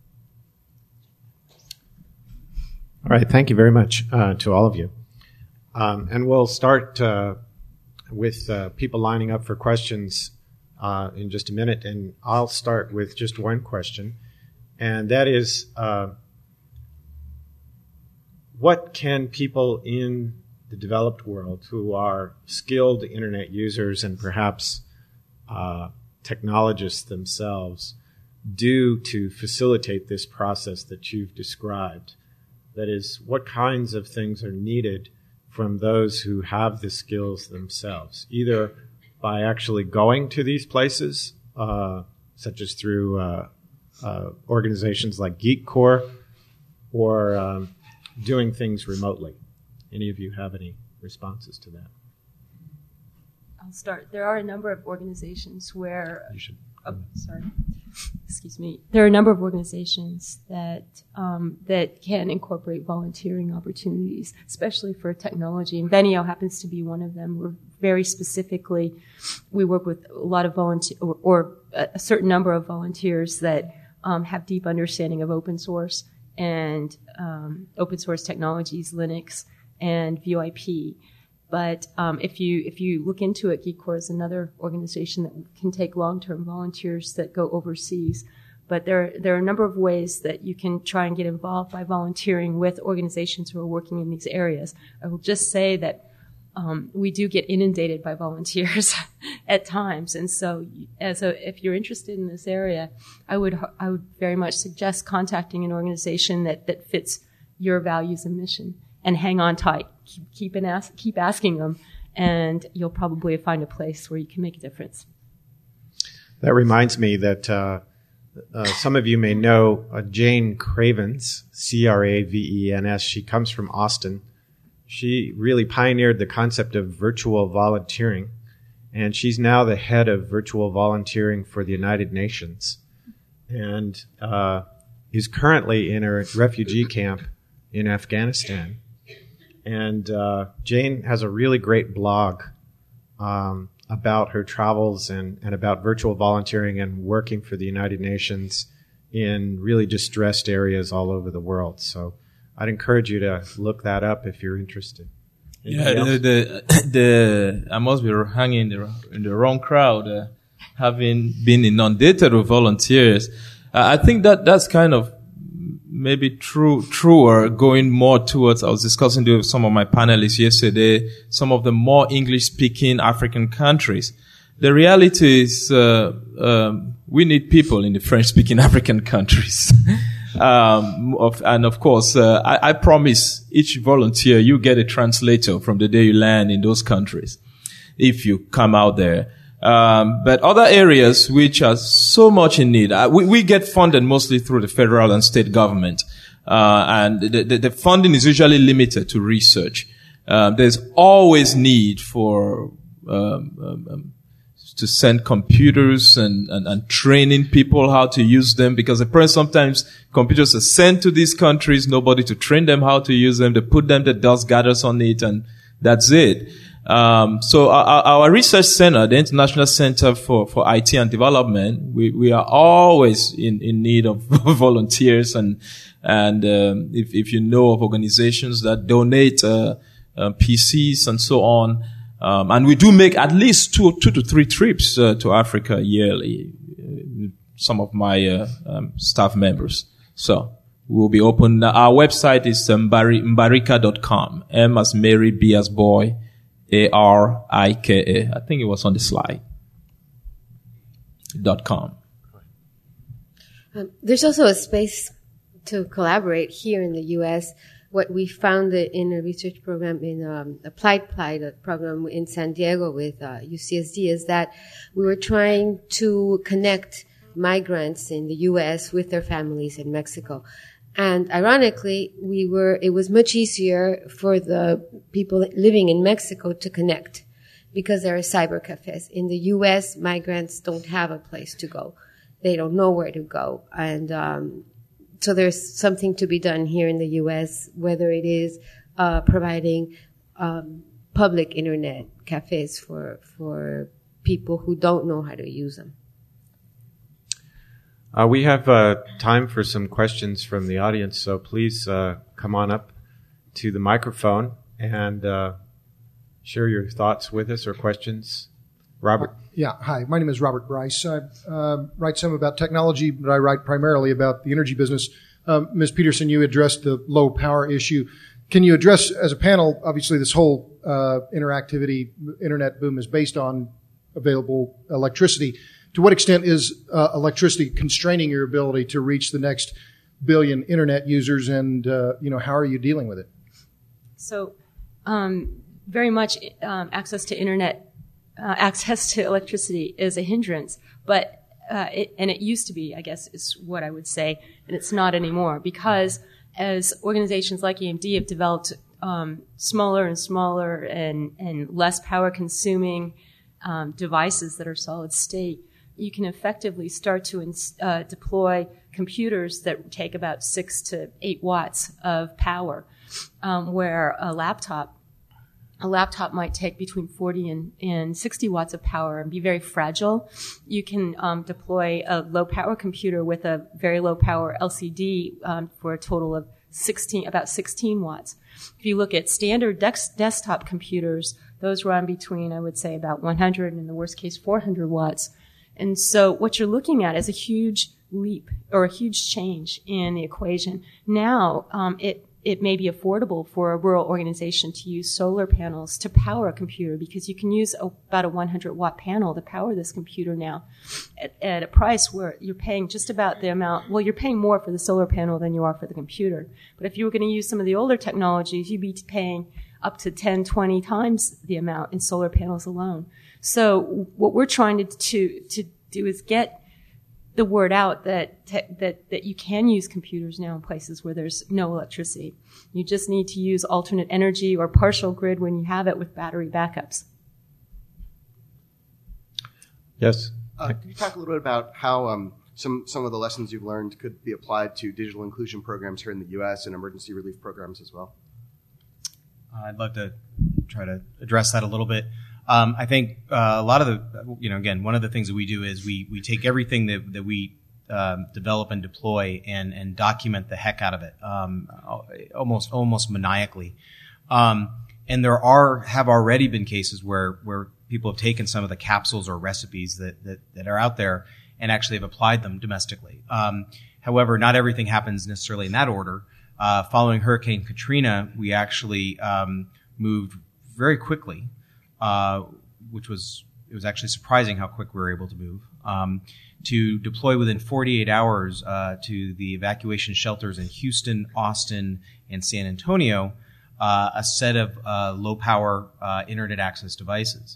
All right. Thank you very much to all of you. And we'll start with people lining up for questions in just a minute, and I'll start with just one question, and that is, what can people in the developed world who are skilled internet users and perhaps technologists themselves do to facilitate this process that you've described? That is, what kinds of things are needed from those who have the skills themselves, either by actually going to these places, such as through organizations like Geek Corps, or doing things remotely. Any of you have any responses to that? I'll start. There are a number of organizations where... You should. Excuse me. There are a number of organizations that that can incorporate volunteering opportunities, especially for technology. And Benio happens to be one of them. We're very specifically, we work with a lot of or a certain number of volunteers that have deep understanding of open source and open source technologies, Linux and VoIP. But if you look into it, Geek Corps is another organization that can take long-term volunteers that go overseas. But there are a number of ways that you can try and get involved by volunteering with organizations who are working in these areas. I will just say that we do get inundated by volunteers at times, and so if you're interested in this area, I would very much suggest contacting an organization that fits your values and mission, and hang on tight. Keep asking them, and you'll probably find a place where you can make a difference. That reminds me that some of you may know Jane Cravens, Cravens. She comes from Austin. She really pioneered the concept of virtual volunteering, and she's now the head of virtual volunteering for the United Nations, and is currently in a refugee camp in Afghanistan. And Jane has a really great blog about her travels and about virtual volunteering and working for the United Nations in really distressed areas all over the world. So I'd encourage you to look that up if you're interested. I must be hanging in the wrong crowd, having been inundated with volunteers. I think that's kind of maybe truer, going more towards, I was discussing with some of my panelists yesterday, some of the more English-speaking African countries. The reality is, we need people in the French-speaking African countries. And of course, I promise each volunteer, you get a translator from the day you land in those countries, if you come out there. But other areas which are so much in need, we get funded mostly through the federal and state government. And the funding is usually limited to research. There's always need for, to send computers and training people how to use them, because sometimes computers are sent to these countries, nobody to train them how to use them. They put them, the dust gathers on it, and that's it. So our research center, the International Center for IT and Development, we are always in need of volunteers, and if you know of organizations that donate PCs and so on. And we do make at least two to three trips to Africa yearly. Some of my staff members. So we'll be open. Our website is mbarika.com. M as Mary, B as boy, ARIKA. I think it was on the slide. .com. There's also a space to collaborate here in the U.S. What we found in a research program in applied program in San Diego with UCSD is that we were trying to connect migrants in the U.S. with their families in Mexico. And ironically, it was much easier for the people living in Mexico to connect because there are cyber cafes. In the U.S., migrants don't have a place to go. They don't know where to go. And so there's something to be done here in the U.S., whether it is providing public internet cafes for people who don't know how to use them. We have time for some questions from the audience, so please come on up to the microphone and share your thoughts with us or questions. Robert? Yeah, hi. My name is Robert Bryce. I write some about technology, but I write primarily about the energy business. Ms. Peterson, you addressed the low power issue. Can you address, as a panel, obviously this whole interactivity, internet boom is based on available electricity. To what extent is electricity constraining your ability to reach the next billion internet users, and how are you dealing with it? So, very much access to internet. Access to electricity is a hindrance, but it used to be, I guess, is what I would say, and it's not anymore, because as organizations like EMD have developed smaller and smaller and less power consuming devices that are solid state, you can effectively start to deploy computers that take about 6 to 8 watts of power, where a laptop might take between 40 and 60 watts of power and be very fragile. You can deploy a low-power computer with a very low-power LCD for a total of about 16 watts. If you look at standard desktop computers, those run between, I would say, about 100 and in the worst case 400 watts. And so what you're looking at is a huge leap or a huge change in the equation. Now, it may be affordable for a rural organization to use solar panels to power a computer, because you can use about a 100-watt panel to power this computer now at a price where you're paying just about the amount. Well, you're paying more for the solar panel than you are for the computer. But if you were going to use some of the older technologies, you'd be paying up to 10, 20 times the amount in solar panels alone. So what we're trying to do is get the word out that you can use computers now in places where there's no electricity. You just need to use alternate energy or partial grid when you have it with battery backups. Yes. Can you talk a little bit about how some of the lessons you've learned could be applied to digital inclusion programs here in the U.S. and emergency relief programs as well? I'd love to try to address that a little bit. I think a lot of the, again, one of the things that we do is we take everything that we develop and deploy and document the heck out of it, almost maniacally. And there have already been cases where people have taken some of the capsules or recipes that are out there and actually have applied them domestically. However, not everything happens necessarily in that order. Following Hurricane Katrina, we actually moved very quickly. It was actually surprising how quick we were able to move, to deploy within 48 hours to the evacuation shelters in Houston, Austin, and San Antonio, a set of low-power internet access devices.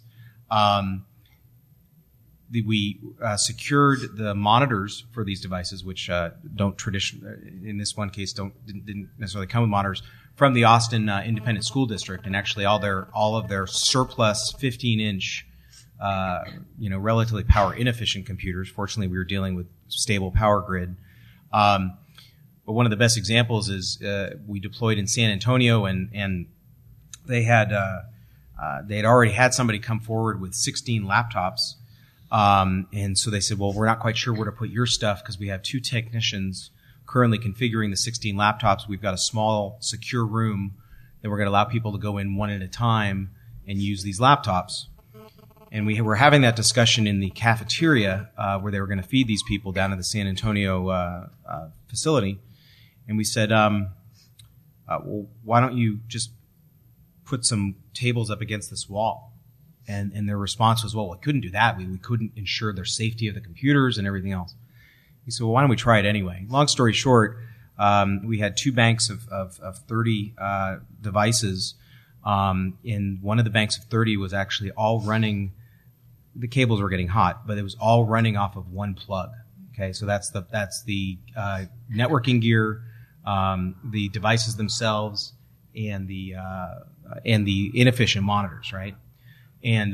We secured the monitors for these devices, which don't traditionally, in this one case, didn't necessarily come with monitors, from the Austin Independent School District, and actually all of their surplus 15-inch, relatively power inefficient computers. Fortunately, we were dealing with stable power grid. But one of the best examples is we deployed in San Antonio, and they had already had somebody come forward with 16 laptops. And so they said, well, we're not quite sure where to put your stuff because we have 2 technicians currently configuring the 16 laptops. We've got a small, secure room that we're going to allow people to go in one at a time and use these laptops. And we were having that discussion in the cafeteria where they were going to feed these people down at the San Antonio facility. And we said, well, why don't you just put some tables up against this wall? And their response was, well, we couldn't do that. We couldn't ensure their safety of the computers and everything else. He said, well, why don't we try it anyway? Long story short, we had 2 banks of 30 devices. And one of the banks of 30 was actually all running, the cables were getting hot, but it was all running off of one plug. Okay, so that's the networking gear, the devices themselves, and the inefficient monitors, right? And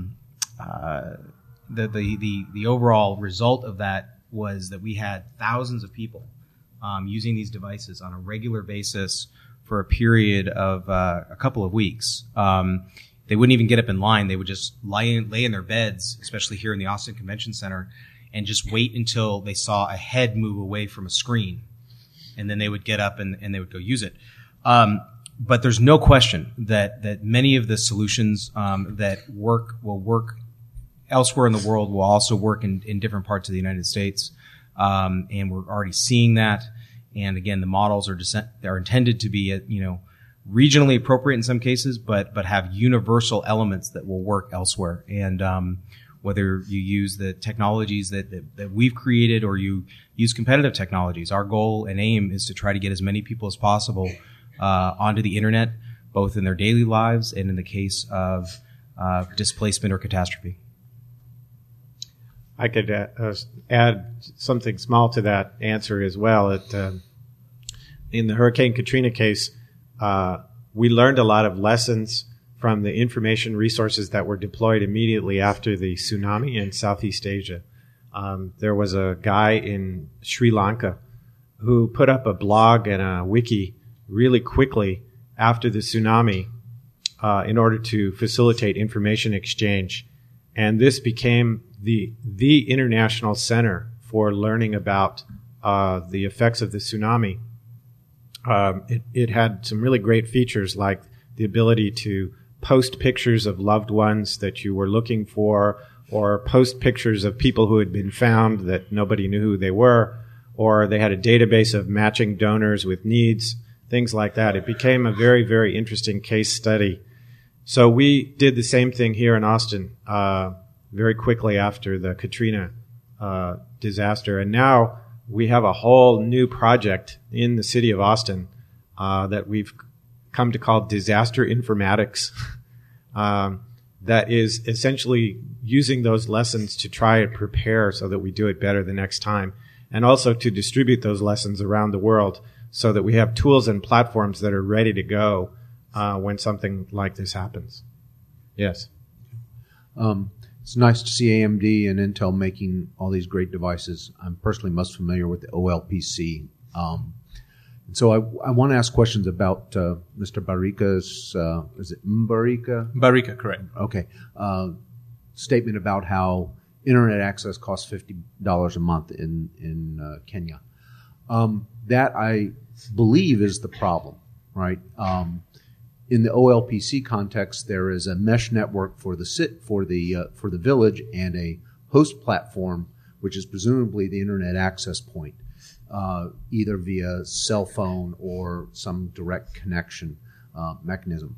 the overall result of that was that we had thousands of people using these devices on a regular basis for a period of a couple of weeks. They wouldn't even get up in line. They would just lay in their beds, especially here in the Austin Convention Center, and just wait until they saw a head move away from a screen. And then they would get up and they would go use it. But there's no question that many of the solutions that will work elsewhere in the world will also work in different parts of the United States. And we're already seeing that. And again, the models are intended to be, regionally appropriate in some cases, but have universal elements that will work elsewhere. And whether you use the technologies that we've created or you use competitive technologies, our goal and aim is to try to get as many people as possible onto the internet, both in their daily lives and in the case of displacement or catastrophe. I could add something small to that answer as well. In the Hurricane Katrina case, we learned a lot of lessons from the information resources that were deployed immediately after the tsunami in Southeast Asia. There was a guy in Sri Lanka who put up a blog and a wiki really quickly after the tsunami in order to facilitate information exchange. And this became the international center for learning about the effects of the tsunami. It had some really great features like the ability to post pictures of loved ones that you were looking for, or post pictures of people who had been found that nobody knew who they were, or they had a database of matching donors with needs things like that. It became a very, very interesting case study. So we did the same thing here in Austin very quickly after the Katrina disaster. And now we have a whole new project in the city of Austin that we've come to call disaster informatics that is essentially using those lessons to try and prepare so that we do it better the next time, and also to distribute those lessons around the world so that we have tools and platforms that are ready to go when something like this happens. Yes. It's nice to see AMD and Intel making all these great devices. I'm personally most familiar with the OLPC. And so I want to ask questions about Mr. Barica's, is it Mbarika? Barica, correct. Okay. Statement about how internet access costs $50 a month in Kenya. That I believe is the problem, right? In the OLPC context, there is a mesh network for the village and a host platform, which is presumably the internet access point, either via cell phone or some direct connection mechanism.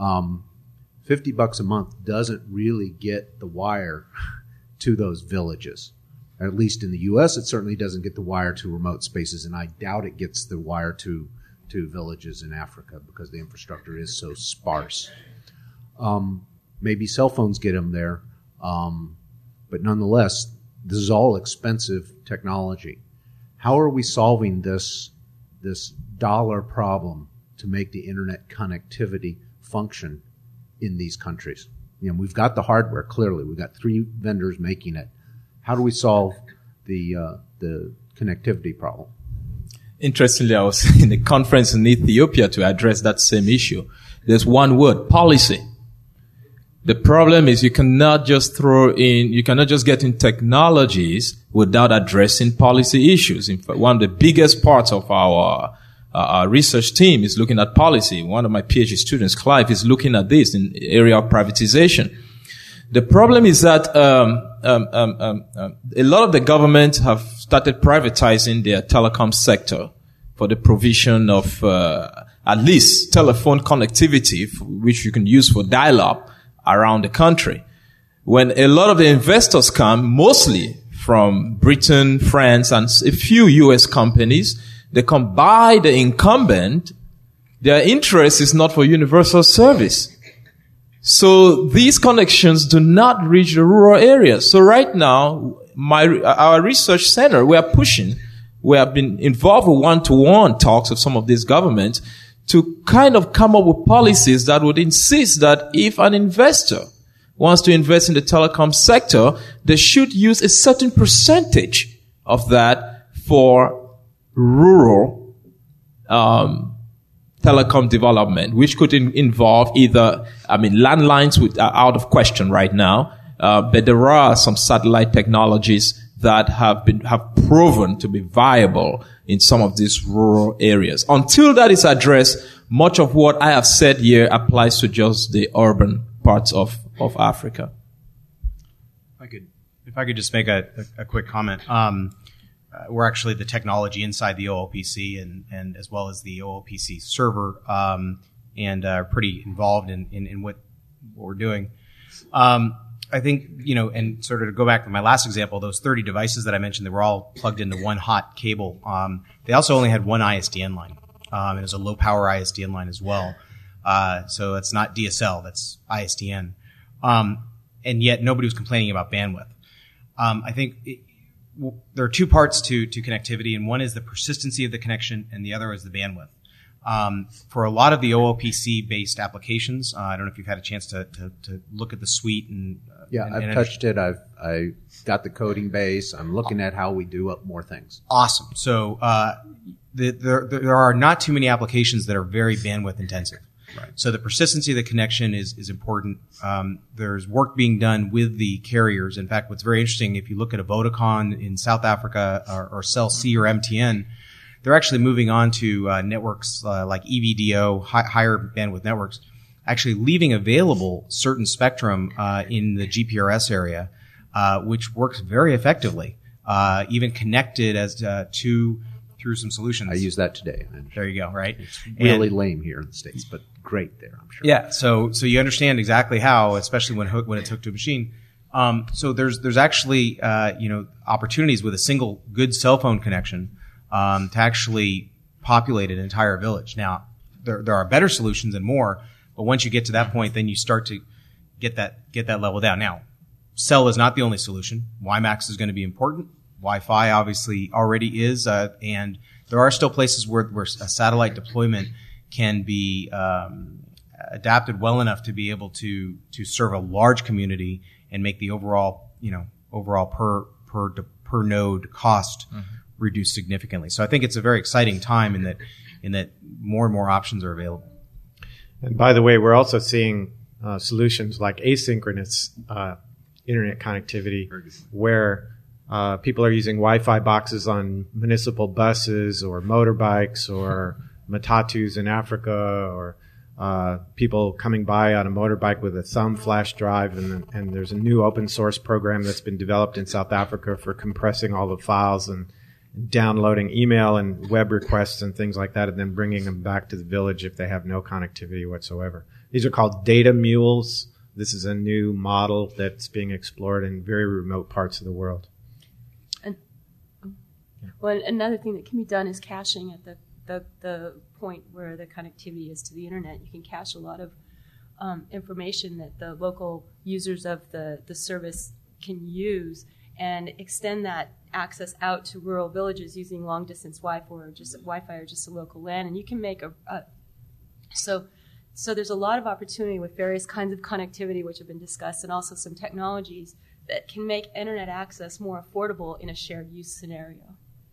$50 a month doesn't really get the wire to those villages. At least in the U.S., it certainly doesn't get the wire to remote spaces, and I doubt it gets the wire to villages in Africa because the infrastructure is so sparse. Maybe cell phones get them there, but nonetheless, this is all expensive technology. How are we solving this dollar problem to make the internet connectivity function in these countries? You know, we've got the hardware, clearly. We've got 3 vendors making it. How do we solve the connectivity problem? Interestingly, I was in a conference in Ethiopia to address that same issue. There's one word, policy. The problem is you cannot just get in technologies without addressing policy issues. In fact, one of the biggest parts of our research team is looking at policy. One of my PhD students, Clive, is looking at this in the area of privatization. The problem is that a lot of the governments have started privatizing their telecom sector for the provision of at least telephone connectivity, which you can use for dial-up around the country. When a lot of the investors come, mostly from Britain, France, and a few U.S. companies, they come buy the incumbent. Their interest is not for universal service. So these connections do not reach the rural areas. So right now, our research center, we have been involved with one-to-one talks with some of these governments to kind of come up with policies that would insist that if an investor wants to invest in the telecom sector, they should use a certain percentage of that for rural telecom development, which could involve either, landlines are out of question right now, but there are some satellite technologies that have proven to be viable in some of these rural areas. Until that is addressed, much of what I have said here applies to just the urban parts of Africa. If I could just make a quick comment. We're actually the technology inside the OLPC and as well as the OLPC server, and are pretty involved in what we're doing. I think, and sort of to go back to my last example, those 30 devices that I mentioned, they were all plugged into one hot cable. They also only had one ISDN line. It was a low power ISDN line as well. So it's not DSL, that's ISDN. And yet nobody was complaining about bandwidth. I think there are 2 parts to connectivity, and one is the persistency of the connection, and the other is the bandwidth. For a lot of the OLPC-based applications, I don't know if you've had a chance to look at the suite and I've touched it. I got the coding base. I'm looking at how we do up more things. Awesome. So there are not too many applications that are very bandwidth intensive. Right. So the persistency of the connection is important. There's work being done with the carriers. In fact, what's very interesting, if you look at a Vodacom in South Africa or Cell C or MTN, they're actually moving on to networks like EVDO, higher bandwidth networks, actually leaving available certain spectrum in the GPRS area, which works very effectively, even connected as to through some solutions. I use that today. There you go. Right. It's really lame here in the States, but great there, I'm sure. Yeah. So you understand exactly how, especially when it's hooked to a machine. So there's actually, opportunities with a single good cell phone connection, to actually populate an entire village. Now, there are better solutions and more, but once you get to that point, then you start to get that level down. Now, cell is not the only solution. WiMAX is going to be important. Wi-Fi obviously already is, and there are still places where a satellite deployment can be adapted well enough to be able to serve a large community and make the overall per node cost reduce significantly. So I think it's a very exciting time in that more and more options are available. And by the way, we're also seeing solutions like asynchronous internet connectivity, where people are using Wi-Fi boxes on municipal buses or motorbikes or matatus in Africa, or people coming by on a motorbike with a thumb flash drive. And there's a new open source program that's been developed in South Africa for compressing all the files and downloading email and web requests and things like that, and then bringing them back to the village if they have no connectivity whatsoever. These are called data mules. This is a new model that's being explored in very remote parts of the world. Well, another thing that can be done is caching at the point where the connectivity is to the internet. You can cache a lot of information that the local users of the service can use and extend that access out to rural villages using long-distance Wi-Fi or just a local LAN. And you can make so there's a lot of opportunity with various kinds of connectivity which have been discussed, and also some technologies that can make internet access more affordable in a shared use scenario.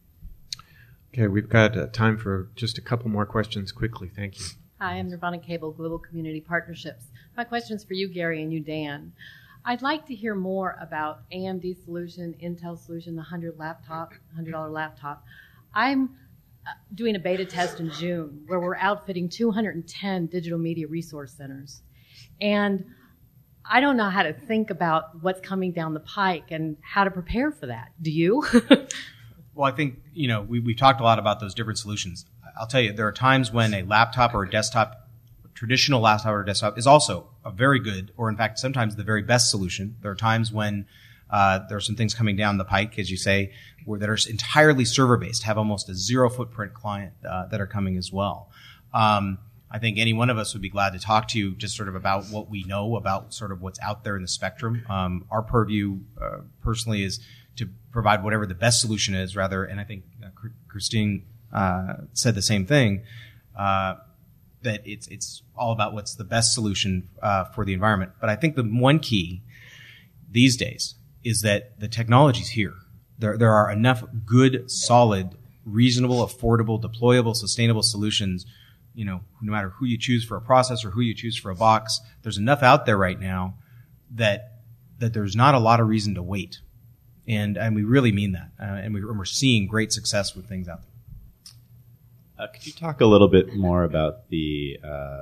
Okay, we've got time for just a couple more questions quickly. Thank you. Hi, I'm Nirvana Cable, Global Community Partnerships. My question's for you, Gary, and you, Dan. I'd like to hear more about AMD solution, Intel solution, the $100 laptop. I'm doing a beta test in June where we're outfitting 210 digital media resource centers. And I don't know how to think about what's coming down the pike and how to prepare for that. Do you? Well, I think, we've talked a lot about those different solutions. I'll tell you, there are times when a laptop or a desktop, traditional laptop or desktop, is also a very good, or in fact, sometimes the very best solution. There are times when there are some things coming down the pike, as you say, that are entirely server-based, have almost a zero footprint client that are coming as well. I think any one of us would be glad to talk to you just sort of about what we know about sort of what's out there in the spectrum. Our purview personally is to provide whatever the best solution is, rather, and I think Christine said the same thing, that it's all about what's the best solution for the environment. But I think the one key these days is that the technology's here. There are enough good, solid, reasonable, affordable, deployable, sustainable solutions, no matter who you choose for a processor, who you choose for a box. There's enough out there right now that there's not a lot of reason to wait. And we really mean that. And we're seeing great success with things out there. Could you talk a little bit more about the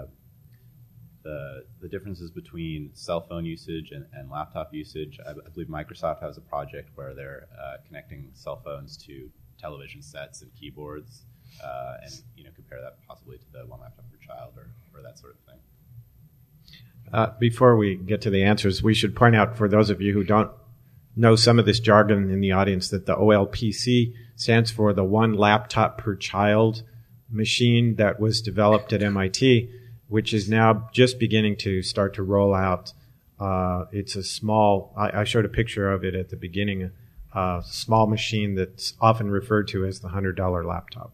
differences between cell phone usage and laptop usage? I believe Microsoft has a project where they're connecting cell phones to television sets and keyboards, and compare that possibly to the one laptop per child or that sort of thing. Before we get to the answers, we should point out for those of you who don't know some of this jargon in the audience that the OLPC stands for the one laptop per child machine that was developed at MIT, which is now just beginning to start to roll out. It's a small, I showed a picture of it at the beginning, a small machine that's often referred to as the $100 laptop.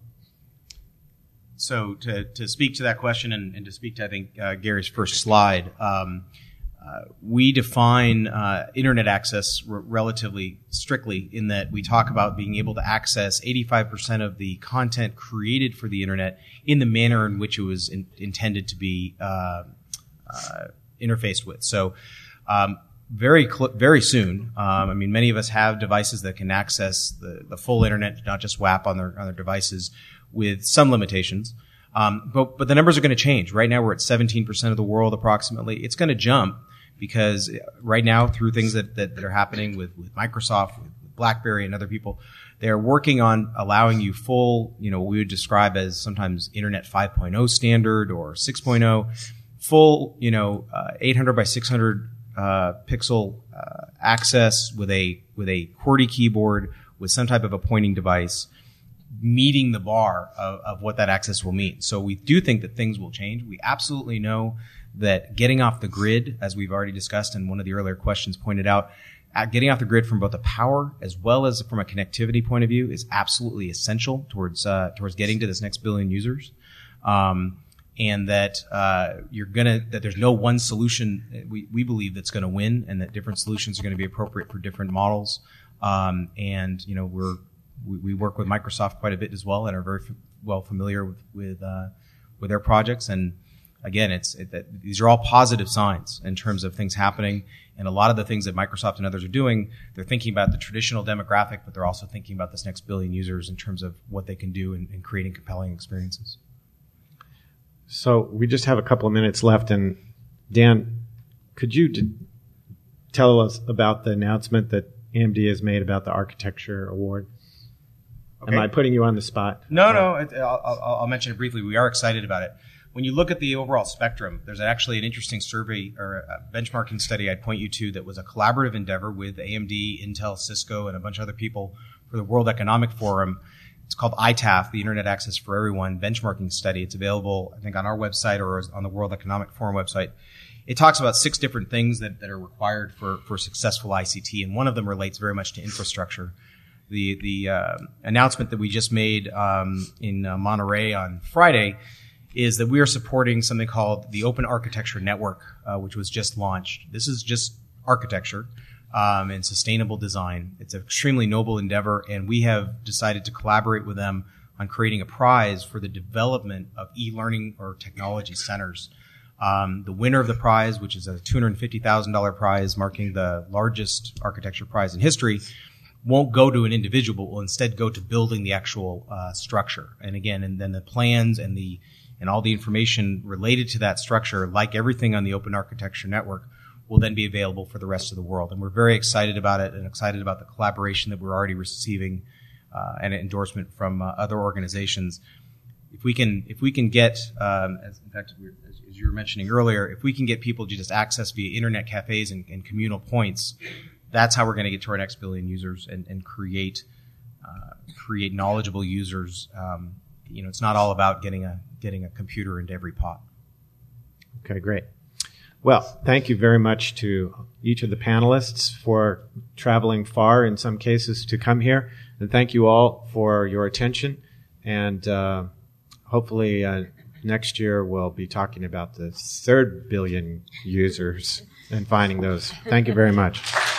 So to speak to that question and to speak to, I think, Gary's first slide, we define internet access relatively strictly in that we talk about being able to access 85% of the content created for the internet in the manner in which it was intended to be interfaced with. So very soon, many of us have devices that can access the full internet, not just WAP on their devices, with some limitations. But the numbers are going to change. Right now we're at 17% of the world approximately. It's going to jump because right now through things that are happening with Microsoft, with BlackBerry and other people. They're working on allowing you full, what we would describe as sometimes Internet 5.0 standard or 6.0, full, 800 by 600 pixel access with a QWERTY keyboard with some type of a pointing device, meeting the bar of what that access will mean. So we do think that things will change. We absolutely know that getting off the grid, as we've already discussed and one of the earlier questions pointed out, getting off the grid from both a power as well as from a connectivity point of view is absolutely essential towards getting to this next billion users. And that that there's no one solution we believe that's going to win, and that different solutions are going to be appropriate for different models. And we work with Microsoft quite a bit as well, and are very well familiar with their projects. And again, these are all positive signs in terms of things happening. And a lot of the things that Microsoft and others are doing, they're thinking about the traditional demographic, but they're also thinking about this next billion users in terms of what they can do in creating compelling experiences. So we just have a couple of minutes left, and Dan, could you tell us about the announcement that AMD has made about the Architecture Award? Okay. Am I putting you on the spot? No. I'll mention it briefly. We are excited about it. When you look at the overall spectrum, there's actually an interesting survey or a benchmarking study I'd point you to that was a collaborative endeavor with AMD, Intel, Cisco, and a bunch of other people for the World Economic Forum. It's called ITAF, the Internet Access for Everyone benchmarking study. It's available, I think, on our website or on the World Economic Forum website. It talks about 6 different things that are required for successful ICT, and one of them relates very much to infrastructure. The announcement that we just made in Monterey on Friday is that we are supporting something called the Open Architecture Network, which was just launched. This is just architecture and sustainable design. It's an extremely noble endeavor, and we have decided to collaborate with them on creating a prize for the development of e-learning or technology centers. The winner of the prize, which is a $250,000 prize, marking the largest architecture prize in history, won't go to an individual, but will instead go to building the actual structure. And again, and then the plans and all the information related to that structure, like everything on the Open Architecture Network, will then be available for the rest of the world. And we're very excited about it and excited about the collaboration that we're already receiving and an endorsement from other organizations. If we can get, as you were mentioning earlier, if we can get people to just access via internet cafes and communal points, that's how we're going to get to our next billion users and create knowledgeable users. It's not all about getting a computer into every pot. Okay, great. Well, thank you very much to each of the panelists for traveling far in some cases to come here. And thank you all for your attention. And hopefully next year we'll be talking about the 3rd billion users and finding those. Thank you very much.